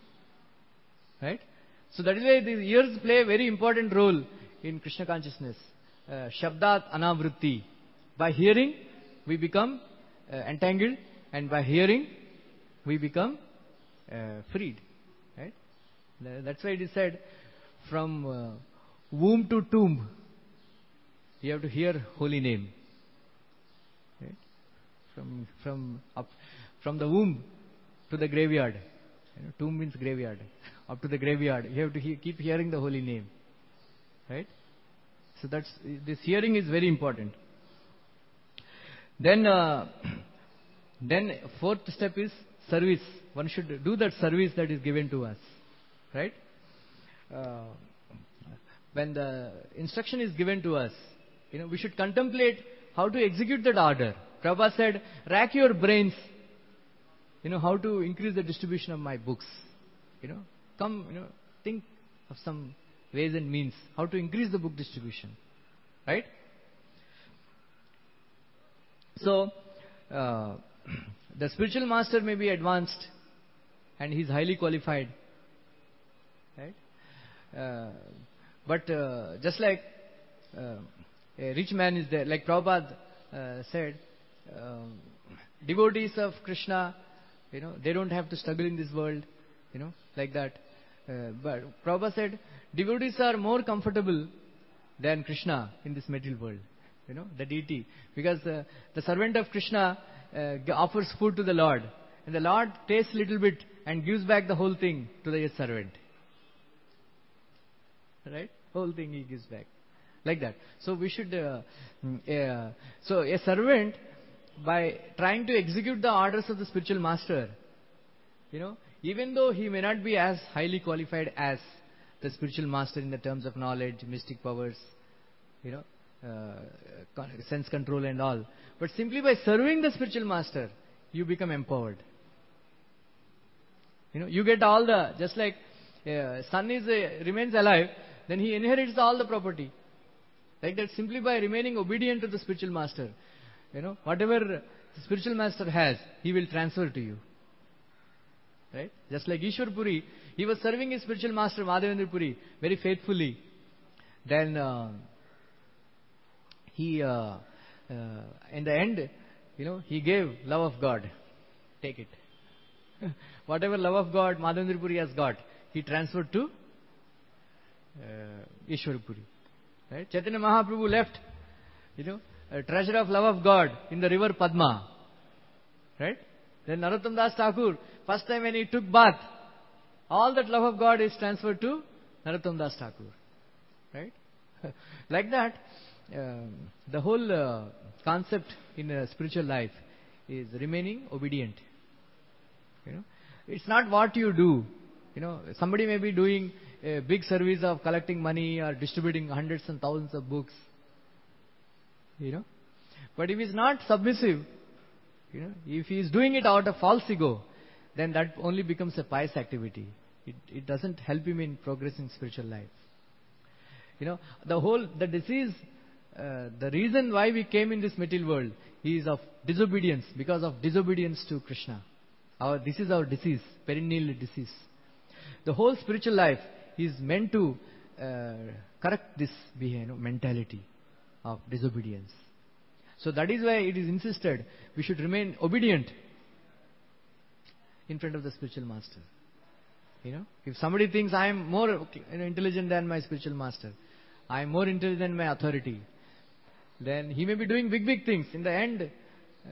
Right? So that is why the ears play a very important role in Krishna consciousness. Uh, Shabdat anavritti. By hearing, we become uh, entangled, and by hearing, we become uh, freed. Right? That's why it is said, from uh, womb to tomb, you have to hear holy name. Right? From from up from the womb to the graveyard. You know, tomb means graveyard. Up to the graveyard, you have to he- keep hearing the holy name. Right? So that's, this hearing is very important. Then, uh, then fourth step is service. One should do that service that is given to us. Right? Uh, when the instruction is given to us, you know, we should contemplate how to execute that order. Prabhupada said, rack your brains, you know, how to increase the distribution of my books. You know, come, you know, think of some ways and means how to increase the book distribution. Right? So, uh, the spiritual master may be advanced and he is highly qualified. Right? Uh, but uh, just like uh, a rich man is there, like Prabhupada uh, said, uh, devotees of Krishna, you know, they don't have to struggle in this world, you know, like that. Uh, but Prabhupada said, devotees are more comfortable than Krishna in this material world. You know, the deity. Because uh, the servant of Krishna uh, offers food to the Lord. And the Lord tastes little bit and gives back the whole thing to the servant. Right? Whole thing he gives back. Like that. So we should... Uh, uh, so a servant, by trying to execute the orders of the spiritual master, you know, even though he may not be as highly qualified as the spiritual master in the terms of knowledge, mystic powers, you know, Uh, sense control and all. But simply by serving the spiritual master, you become empowered. You know, you get all the, just like uh, son is uh, remains alive, then he inherits all the property. Like that, simply by remaining obedient to the spiritual master. You know, whatever the spiritual master has, he will transfer to you. Right? Just like Ishwar Puri, he was serving his spiritual master Madhavendra Puri very faithfully. Then uh, He, uh, uh, in the end, you know, he gave love of God. Take it. Whatever love of God Madhavendra Puri has got, he transferred to uh, Ishwar Puri. Right? Chaitanya Mahaprabhu left, you know, a treasure of love of God in the river Padma. Right? Then Narottam Das Thakur, first time when he took bath, all that love of God is transferred to Narottam Das Thakur. Right? Like that, um, the whole uh, concept in a spiritual life is remaining obedient. You know, it's not what you do. You know, somebody may be doing a big service of collecting money or distributing hundreds and thousands of books. You know, but if he's not submissive, you know, if he is doing it out of false ego, then that only becomes a pious activity. It, it doesn't help him in progressing spiritual life. You know, the whole, the disease, uh, the reason why we came in this material world is of disobedience, because of disobedience to Krishna. Our, this is our disease, perennial disease. The whole spiritual life is meant to uh, correct this behavior, you know, mentality of disobedience. So that is why it is insisted we should remain obedient in front of the spiritual master. You know, if somebody thinks I am more, you know, intelligent than my spiritual master, I am more intelligent than my authority, then he may be doing big, big things. In the end, uh,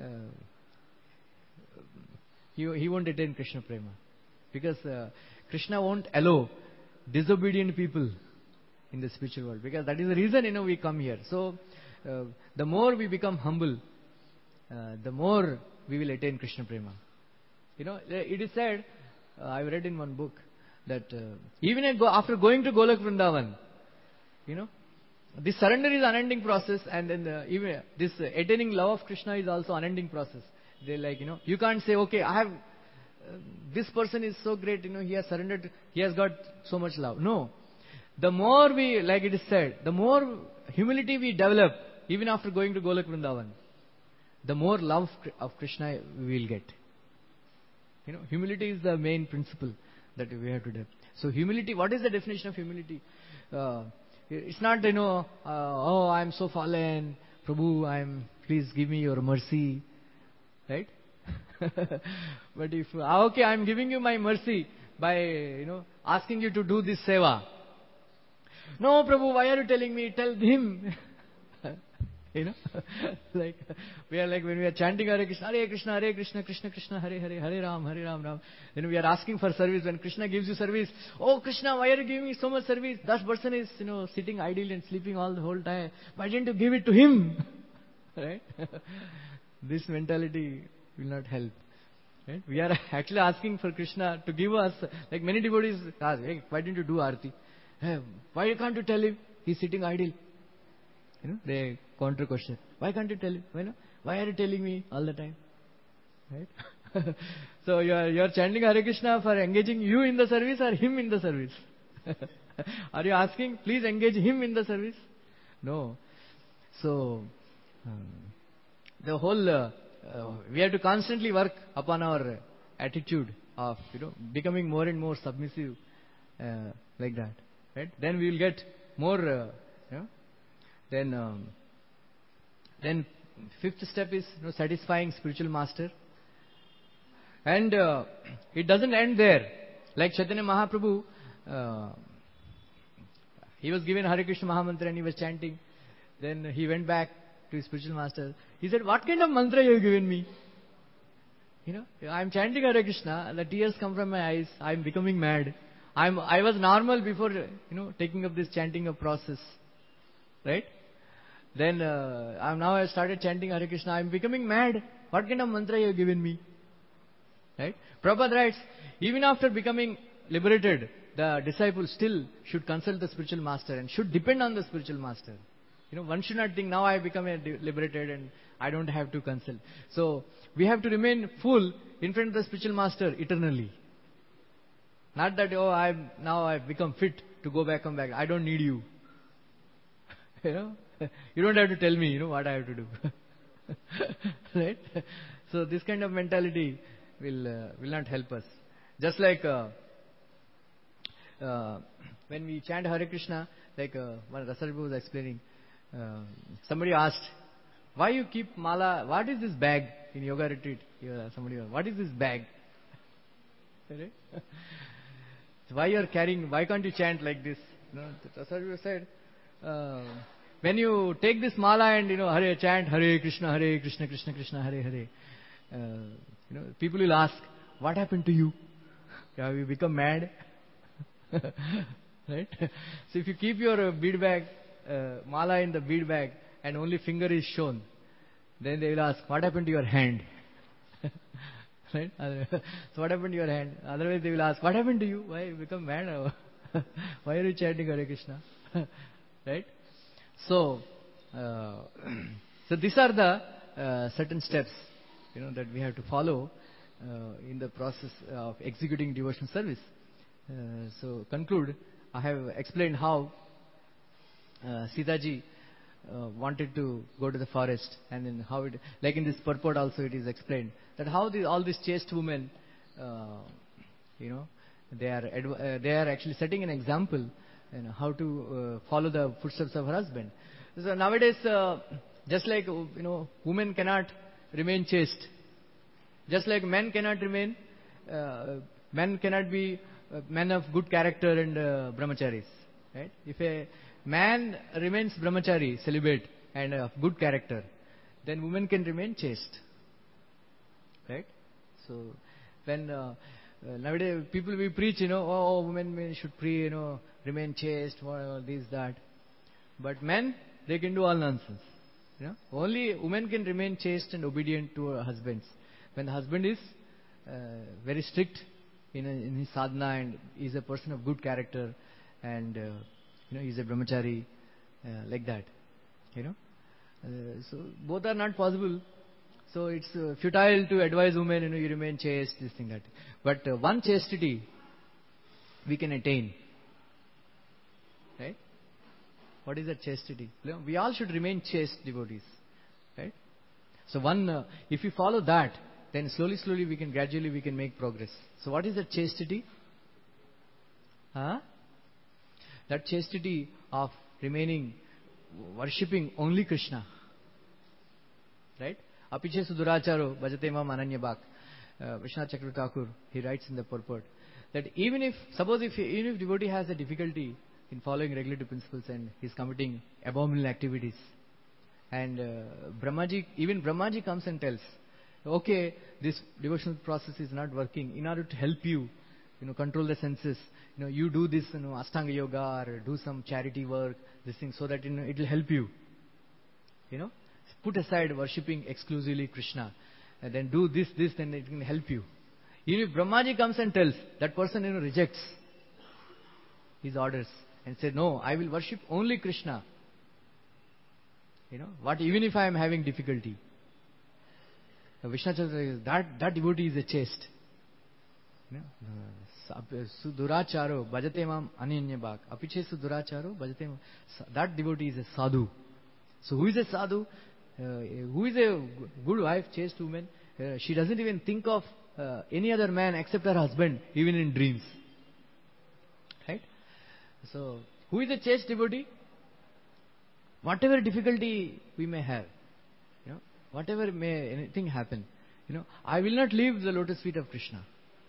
he, he won't attain Krishna Prema. Because uh, Krishna won't allow disobedient people in the spiritual world. Because that is the reason, you know, we come here. So, uh, the more we become humble, uh, the more we will attain Krishna Prema. You know, it is said, uh, I read in one book, that uh, even after going to Golok Vrindavan, you know, this surrender is unending process, and then uh, even this uh, attaining love of Krishna is also unending process. They like, you know, you can't say, okay, I have, uh, this person is so great, you know, he has surrendered, he has got so much love. No. The more we, like it is said, the more humility we develop, even after going to Golok Vrindavan, the more love of Krishna we will get. You know, humility is the main principle that we have to do. So humility, what is the definition of humility? Uh, it's not, you know, uh, oh, I am so fallen, Prabhu, I am, please give me your mercy, right? But if, uh, okay, I am giving you my mercy by, you know, asking you to do this seva. No, Prabhu, why are you telling me? Tell him. You know, like we are like when we are chanting Hare Krishna, Hare Krishna, Hare Krishna, Krishna Krishna, Hare Hare, Hare Ram, Hare Ram, Ram. Then we are asking for service. When Krishna gives you service, oh Krishna, why are you giving me so much service? That person is, you know, sitting idle and sleeping all the whole time. Why didn't you give it to him? Right? This mentality will not help. Right? We are actually asking for Krishna to give us, like many devotees ask, hey, why didn't you do Aarti? Hey, why can't you tell him? He's sitting idle. You know, they counter question. Why can't you tell him? Why, no? Why are you telling me all the time? Right? So you are, you are chanting Hare Krishna for engaging you in the service or him in the service? Are you asking, please engage him in the service? No. So, um, the whole, uh, uh, we have to constantly work upon our attitude of, you know, becoming more and more submissive, uh, like that. Right? Then we will get more, uh, you know, Then, um, then fifth step is, you know, satisfying spiritual master. And uh, it doesn't end there. Like Chaitanya Mahaprabhu, uh, he was given Hare Krishna Mahamantra and he was chanting. Then he went back to his spiritual master. He said, what kind of mantra you have given me? You know, I am chanting Hare Krishna, the tears come from my eyes, I am becoming mad. I am, I was normal before, you know, taking up this chanting of process. Right? Then uh, I'm now I started chanting Hare Krishna. I'm becoming mad. What kind of mantra you have given me? Right? Prabhupada writes, even after becoming liberated, the disciple still should consult the spiritual master and should depend on the spiritual master. You know, one should not think now I become a liberated and I don't have to consult. So we have to remain full in front of the spiritual master eternally. Not that, oh, I'm now I've become fit to go back and back. I don't need you. You know, you don't have to tell me, you know, what I have to do. Right? So this kind of mentality will uh, will not help us. Just like uh, uh, when we chant Hare Krishna, like uh, one Rasarbi was explaining, uh, somebody asked, why you keep mala, what is this bag in yoga retreat? Yeah, somebody asked, what is this bag? Right? Why you are carrying, why can't you chant like this? You know, Rasarbi said, Uh, when you take this mala and, you know, Hare, chant Hare Krishna, Hare Krishna, Krishna Krishna, Hare Hare, uh, you know, people will ask, what happened to you? Have you become mad? Right? So if you keep your uh, bead bag uh, mala in the bead bag and only finger is shown, then they will ask, what happened to your hand? Right? So what happened to your hand? Otherwise they will ask, what happened to you? Why you become mad? Why are you chanting Hare Krishna? Right? So, uh, so these are the uh, certain steps, you know, that we have to follow uh, in the process of executing devotional service. Uh, so conclude, I have explained how uh, Sita ji uh, wanted to go to the forest, and then how it, like in this purport also it is explained that how the, all these chaste women, uh, you know, they are adv- uh, they are actually setting an example, you know, how to uh, follow the footsteps of her husband. So nowadays, uh, just like, you know, women cannot remain chaste, just like men cannot remain, uh, men cannot be uh, men of good character and uh, brahmacharis, right? If a man remains brahmachari, celibate, and of good character, then women can remain chaste, right? So when uh, uh, nowadays people we preach, you know, oh, women should pre, you know, remain chaste, whatever, this, that, but men, they can do all nonsense. You know, only women can remain chaste and obedient to her husbands when the husband is uh, very strict in, a, in his sadhana and is a person of good character, and uh, you know, he is a brahmachari, uh, like that. You know, uh, so both are not possible. So it's uh, futile to advise women, you know, you remain chaste, this thing, that. But uh, one chastity we can attain, right? What is that chastity? We all should remain chaste devotees, right? So one, uh, if we follow that, then slowly, slowly we can gradually we can make progress. So what is that chastity? Huh? That chastity of remaining, worshipping only Krishna, right? Apiche suduracharo bhajate mam ananya bhak. Uh, Vishwanath Chakravarti Thakur, he writes in the purport that even if, suppose if even if devotee has a difficulty in following regulative principles and he is committing abominable activities, and uh, Brahmaji, even Brahmaji comes and tells, okay, this devotional process is not working. In order to help you, you know, control the senses, you know, you do this, you know, Ashtanga Yoga or do some charity work, this thing, so that, you know, it will help you. You know, put aside worshipping exclusively Krishna, and then do this, this, then it can help you. Even if Brahmaji comes and tells, that person, you know, rejects his orders and says, no, I will worship only Krishna. You know, what, even if I am having difficulty. Vishwanath says, that, that devotee is a chaste. You know, Suduracharo bhajate mam ananya bhak. Apiche suduracharo bhajate mam. That devotee is a sadhu. So who is a sadhu? Uh, who is a good wife, chaste woman? Uh, she doesn't even think of uh, any other man except her husband, even in dreams. Right? So, who is a chaste devotee? Whatever difficulty we may have, you know, whatever may anything happen, you know, I will not leave the lotus feet of Krishna.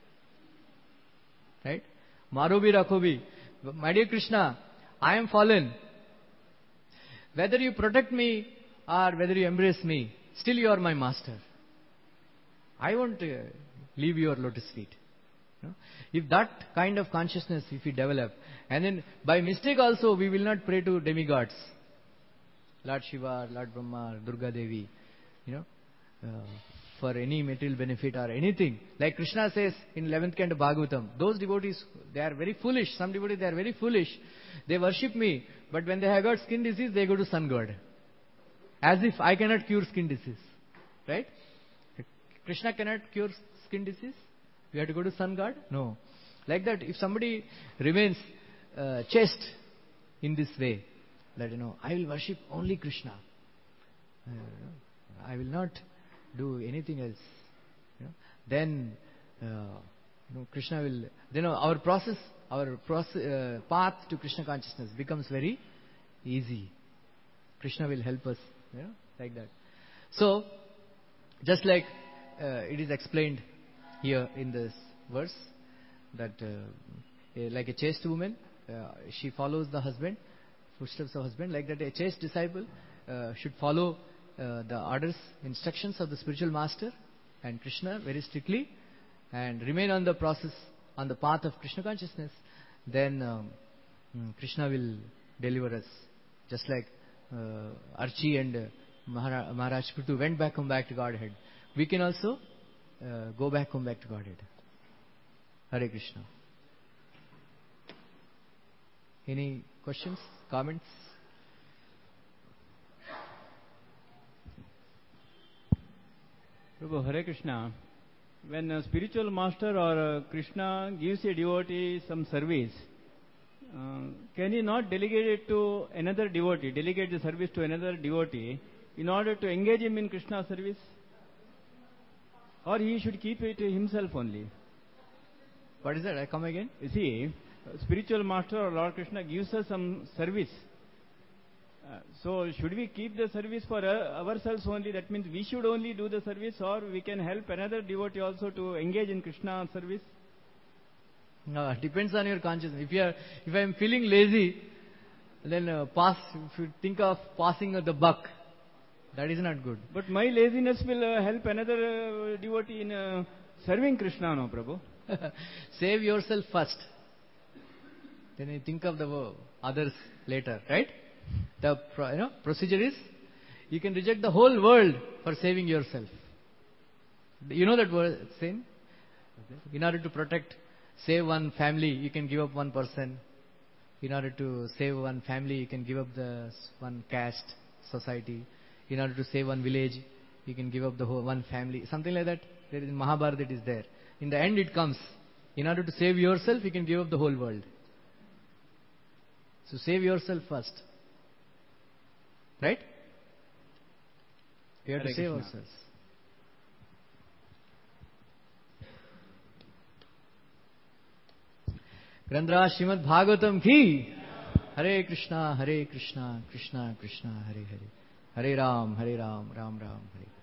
Right? Marobi Rakhobi, my dear Krishna, I am fallen. Whether you protect me or whether you embrace me, still you are my master. I won't uh, leave your lotus feet. You know? If that kind of consciousness, if we develop, and then by mistake also we will not pray to demigods, Lord Shiva, Lord Brahma, Durga Devi, you know, uh, for any material benefit or anything. Like Krishna says in eleventh canto Bhagavatam, those devotees, they are very foolish. Some devotees, they are very foolish. They worship me, but when they have got skin disease, they go to sun god. As if I cannot cure skin disease. Right? Krishna cannot cure skin disease? We have to go to sun god? No. Like that, if somebody remains uh, chaste in this way, that, you know, I will worship only Krishna. Uh, I will not do anything else. You know, then, uh, you know, Krishna will, then our process, our process, uh, path to Krishna consciousness becomes very easy. Krishna will help us, you know, like that. So, just like uh, it is explained here in this verse, that uh, like a chaste woman, uh, she follows the husband, footsteps of husband, like that a chaste disciple uh, should follow uh, the orders, instructions of the spiritual master and Krishna very strictly, and remain on the process, on the path of Krishna consciousness. Then um, Krishna will deliver us Just like uh, Archie and uh, Mahara- Maharaj Prithu went back home back to Godhead. We can also uh, go back home back to Godhead. Hare Krishna. Any questions, comments? Prabhu, Hare Krishna. When a spiritual master or a Krishna gives a devotee some service, uh, can he not delegate it to another devotee, delegate the service to another devotee in order to engage him in Krishna service? Or he should keep it himself only? What is that? I come again? You see, a spiritual master or Lord Krishna gives us some service. Uh, so should we keep the service for uh, ourselves only? That means we should only do the service, or we can help another devotee also to engage in Krishna service? No, it depends on your consciousness. If you are, if I am feeling lazy, then uh, pass. If you think of passing the buck, that is not good. But my laziness will uh, help another uh, devotee in uh, serving Krishna, no, Prabhu? Save yourself first. Then you think of the uh, others later, right? The pro, you know procedure is, you can reject the whole world for saving yourself. You know that word saying? In order to protect, save one family, you can give up one person. In order to save one family, you can give up the one caste, society. In order to save one village, you can give up the whole one family. Something like that. There is in Mahabharata, it is there. In the end, it comes. In order to save yourself, you can give up the whole world. So save yourself first. Right? We have Hare to save Krishna. ourselves. Grandhara Srimad Bhagavatam ki Hare Krishna, Hare Krishna, Krishna Krishna, Hare Hare, Hare Ram, Hare Ram, Ram Ram, Hare